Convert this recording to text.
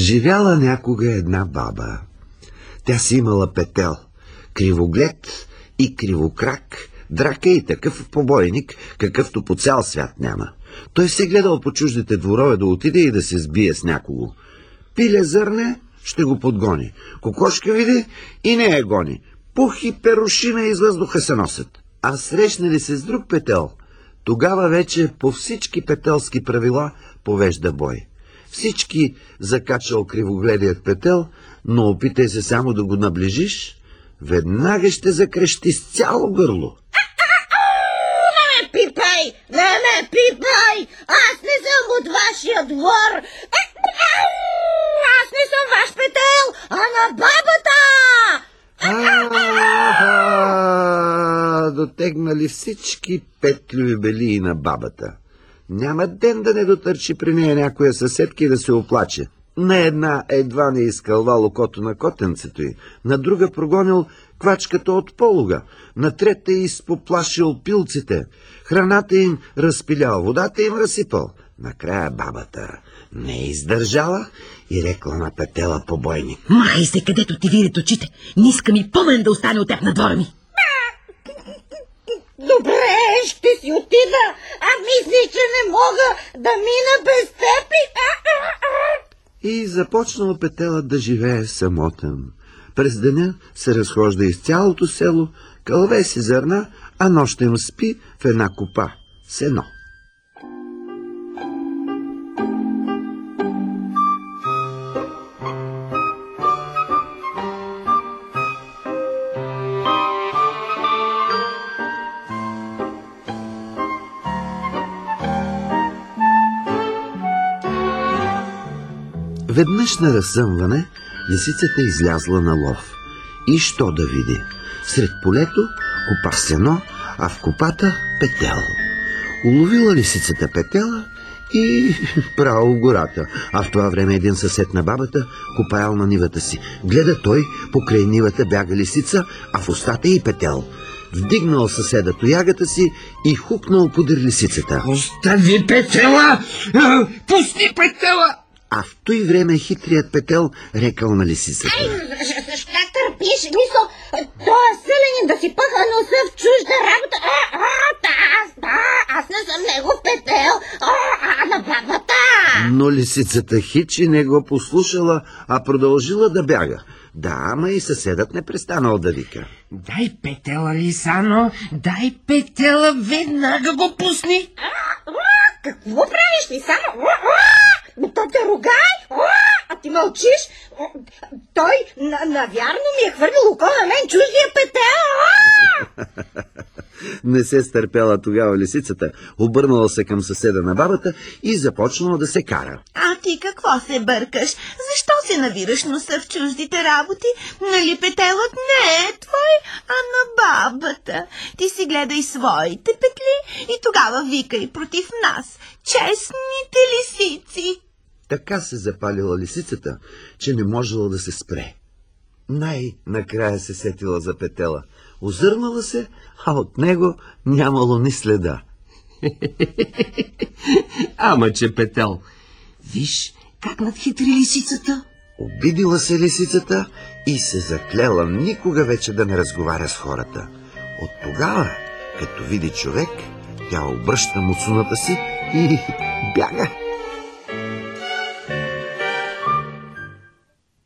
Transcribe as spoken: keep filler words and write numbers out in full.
Живяла някога една баба. Тя си имала Петел, кривоглед и кривокрак, драка и такъв побойник, какъвто по цял свят няма. Той се гледал по чуждите дворове да отиде и да се сбие с някого. Пиле зърне, ще го подгони. Кокошка види и не я гони. Пух и перушина из въздуха се носят. А срещне ли се с друг Петел, тогава вече по всички петелски правила повежда бой. Всички закачал кривогледият Петел, но опитай се само да го наближиш, веднага ще закрещи с цяло гърло. Не ме пипай! Не ме пипай! Аз не съм от вашия двор! Аз не съм ваш Петел, а на бабата! А-а-а! Дотегнали всички петлюви белии на бабата. Няма ден да не дотърчи при нея някоя съседка и да се оплаче. На една едва не изкълвал окото на котенцето й, на друга прогонил квачката от полога, на трета изпоплашил пилците, храната им разпилял, водата им разсипал. Накрая бабата не издържала и рекла на Петела побойник. Махай се, където ти видят очите. Не искам и помен да остане от теб на двора ми. Добре, ще си отида, а мислиш, че не мога да мина без теб и... И започнал Петела да живее самотен. През деня се разхожда из цялото село, кълве си зърна, а нощем спи в една копа сено. Веднъж на разсъмване лисицата излязла на лов. И що да види? Сред полето копа сено, а в копата Петел. Уловила лисицата Петела и право в гората. А в това време един съсед на бабата копаял на нивата си. Гледа той, покрай нивата бяга лисица, а в устата и Петел. Вдигнал съседа тоягата си и хукнал подир лисицата. Остави Петела! Пусти Петела! А в той време хитрият Петел рекал на лисицата. Ай, защо търпиш? Мисъл, той е селянин да си пъха носа в чужда работа. А, а, аз, да, аз не съм негов Петел, а, а на бабата. Но лисицата хичи не го послушала, а продължила да бяга. Да, ама и съседът не престанал да вика. Дай Петела, Лисано, дай Петела, веднага го пусни. А, а, какво правиш, Лисано? То те ругай, а ти мълчиш. Той навярно ми е хвърлил око на мен, чуждия Петел. Не се стърпела тогава лисицата, обърнала се към съседа на бабата и започнала да се кара. А ти какво се бъркаш? Защо се навираш носа в чуждите работи? Нали Петелът не е твой, а на бабата. Ти си гледай своите петли и тогава викай против нас, честните лисици. Така се запалила лисицата, че не можела да се спре. Най-накрая се сетила за Петела. Озърнала се, а от него нямало ни следа. Ама че Петел, виж как надхитри лисицата. Обидила се лисицата и се заклела никога вече да не разговаря с хората. От тогава, като види човек, тя обръща муцуната си и бяга.